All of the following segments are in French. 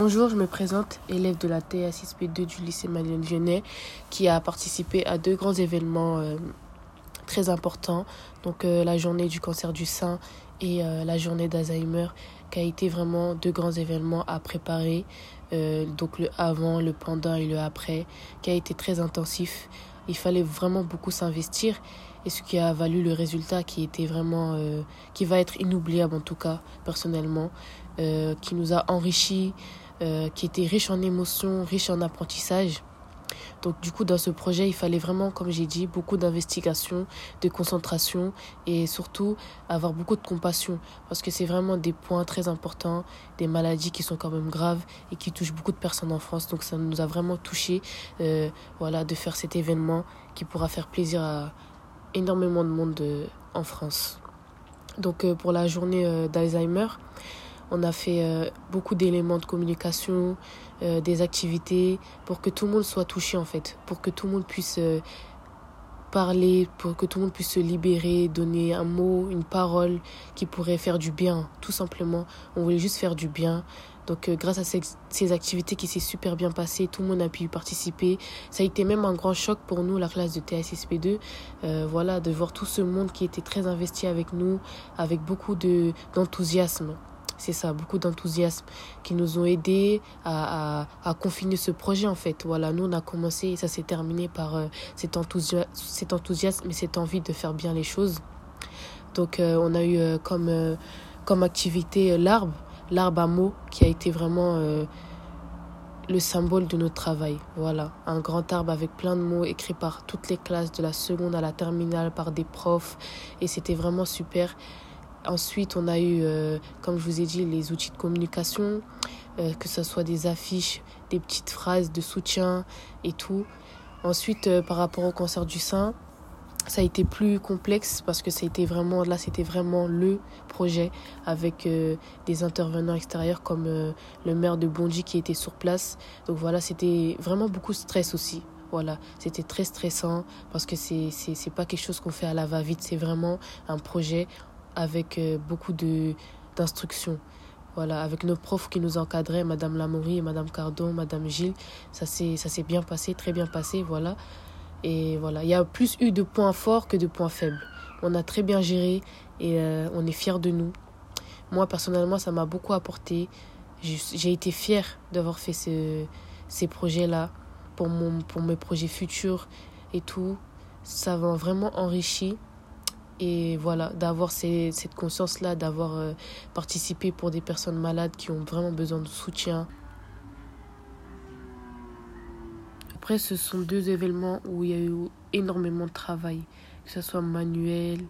Bonjour, je me présente, élève de la TA6P2 du lycée Madeleine Vionnet, qui a participé à deux grands événements très importants, donc la journée du cancer du sein et la journée d'Alzheimer, qui a été vraiment deux grands événements à préparer, donc le avant, le pendant et le après, qui a été très intensif. Il fallait vraiment beaucoup s'investir et ce qui a valu le résultat qui était vraiment, qui va être inoubliable en tout cas personnellement, qui nous a enrichis, qui était riche en émotions, riche en apprentissage. Donc du coup, dans ce projet, il fallait vraiment, comme j'ai dit, beaucoup d'investigation, de concentration et surtout avoir beaucoup de compassion parce que c'est vraiment des points très importants, des maladies qui sont quand même graves et qui touchent beaucoup de personnes en France. Donc ça nous a vraiment touchés de faire cet événement qui pourra faire plaisir à énormément de monde en France. Donc pour la journée d'Alzheimer, on a fait beaucoup d'éléments de communication, des activités pour que tout le monde soit touché en fait, pour que tout le monde puisse parler, pour que tout le monde puisse se libérer, donner un mot, une parole qui pourrait faire du bien, tout simplement. On voulait juste faire du bien. Donc grâce à ces activités qui s'est super bien passées, tout le monde a pu y participer. Ça a été même un grand choc pour nous, la classe de TSSP2, de voir tout ce monde qui était très investi avec nous, avec beaucoup d'enthousiasme. C'est ça, beaucoup d'enthousiasme qui nous ont aidés à confiner ce projet en fait. Voilà, nous on a commencé et ça s'est terminé par cet enthousiasme et cette envie de faire bien les choses. Donc on a eu comme activité l'arbre à mots qui a été vraiment le symbole de notre travail. Voilà, un grand arbre avec plein de mots écrits par toutes les classes de la seconde à la terminale par des profs et c'était vraiment super. Ensuite, on a eu, comme je vous ai dit, les outils de communication, que ce soit des affiches, des petites phrases de soutien et tout. Ensuite, par rapport au cancer du sein, ça a été plus complexe parce que c'était vraiment le projet avec des intervenants extérieurs comme le maire de Bondy qui était sur place. Donc voilà, c'était vraiment beaucoup de stress aussi. Voilà, c'était très stressant parce que c'est pas quelque chose qu'on fait à la va-vite, c'est vraiment un projet avec beaucoup d'instructions. Voilà, avec nos profs qui nous encadraient, Madame Lamoury et Madame Cardon, Madame Gilles, ça s'est bien passé, très bien passé, voilà. Et voilà, il y a plus eu de points forts que de points faibles. On a très bien géré et on est fiers de nous. Moi, personnellement, ça m'a beaucoup apporté. J'ai été fière d'avoir fait ces projets-là pour mes projets futurs et tout. Ça m'a vraiment enrichi. Et voilà, d'avoir cette conscience-là, d'avoir participé pour des personnes malades qui ont vraiment besoin de soutien. Après, ce sont deux événements où il y a eu énormément de travail, que ce soit manuel,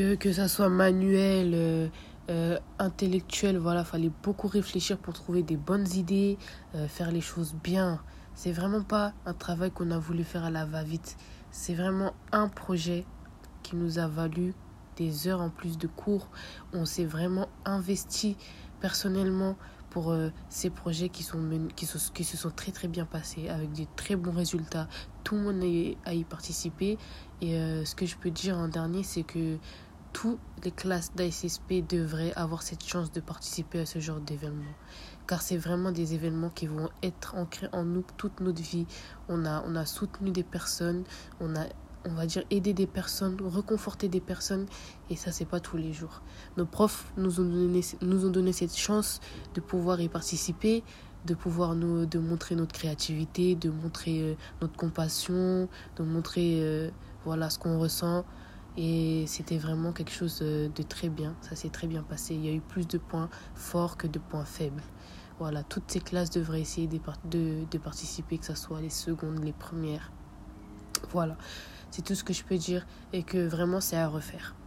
intellectuel. Voilà, fallait beaucoup réfléchir pour trouver des bonnes idées, faire les choses bien. C'est vraiment pas un travail qu'on a voulu faire à la va-vite. C'est vraiment un projet qui nous a valu des heures en plus de cours. On s'est vraiment investi personnellement pour ces projets qui se sont très très bien passés avec des très bons résultats. Tout le monde a y participé et ce que je peux dire en dernier, c'est que toutes les classes d'ASSP devraient avoir cette chance de participer à ce genre d'événements. Car c'est vraiment des événements qui vont être ancrés en nous toute notre vie. On a soutenu des personnes, on va dire aider des personnes, reconforter des personnes et ça c'est pas tous les jours. Nos profs nous ont donné cette chance de pouvoir y participer, de montrer notre créativité, de montrer notre compassion, de montrer ce qu'on ressent et c'était vraiment quelque chose de très bien. Ça s'est très bien passé. Il y a eu plus de points forts que de points faibles. Voilà, toutes ces classes devraient essayer de participer, que ce soit les secondes, les premières. Voilà, c'est tout ce que je peux dire et que vraiment c'est à refaire.